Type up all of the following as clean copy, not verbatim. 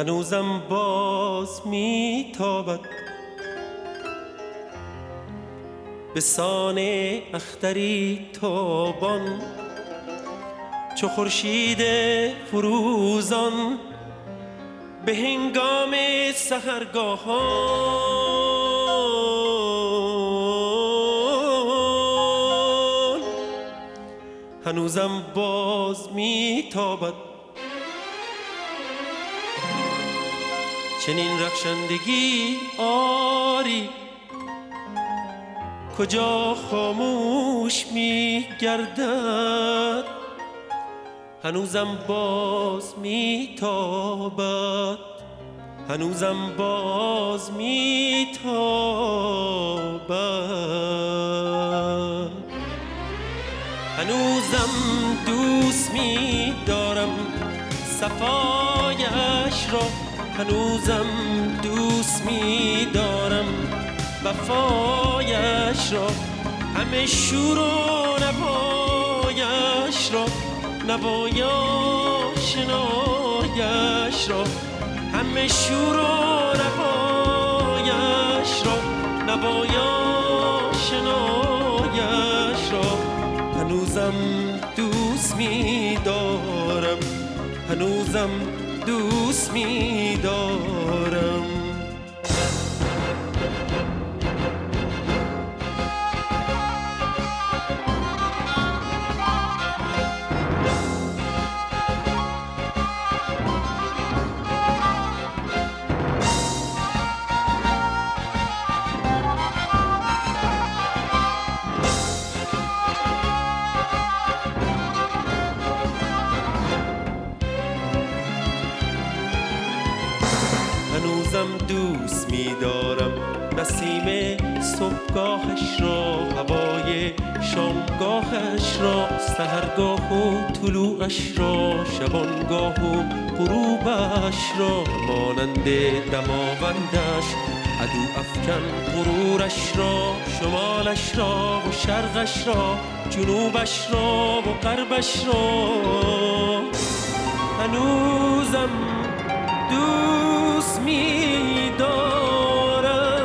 هنوزم باز میتابد به سان اختری تابان، چو خورشید فروزان به هنگام سحرگاهان. هنوزم باز میتابد چنین رخشندگی آری، کجا خاموش می گردد. هنوزم باز می تابد، هنوزم باز می تابد. هنوزم دوست می دارم صفایش را، هنوزم دوست می دارم وفایش را. همه شور و نوایش را، نوایا شنایش را. همه شور و نوایش را، نوایا شنایش را. هنوزم دوست می دارم، هنوزم دوست می دارم. هنوزم دوست می دارم نسیم صبحگاهش را، هوای شامگاهش را، سحرگاه و طلوعش را، شبانگاه و غروبش را. مانند دماوندش عدو افکن غرورش را، شمالش را و شرقش را، جنوبش را و غربش را. هنوزم دوست می دارم.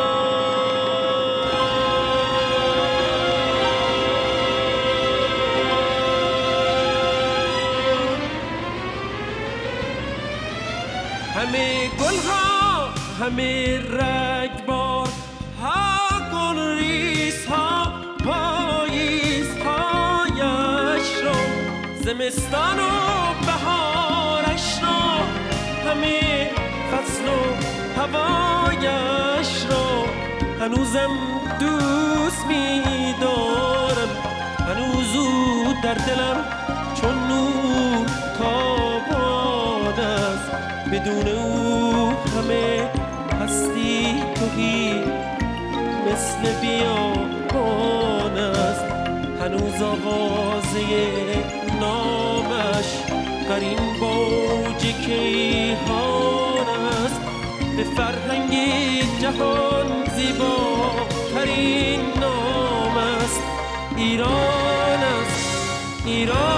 همه گلها، همه رگبار ها، گلریز ها، پاییز هایش را، زمستان و بهارش را، همه فصل و هوایش را. هنوزم دوست می دارم، هنوز او در دلم چون نور تابان است. بدون او همه هستی تهی مثل بیابان است. هنوز آوازه نامش قرین باوج کیهان است. به فرهنگ جهان زیباترین نام است. ایران است، ایران.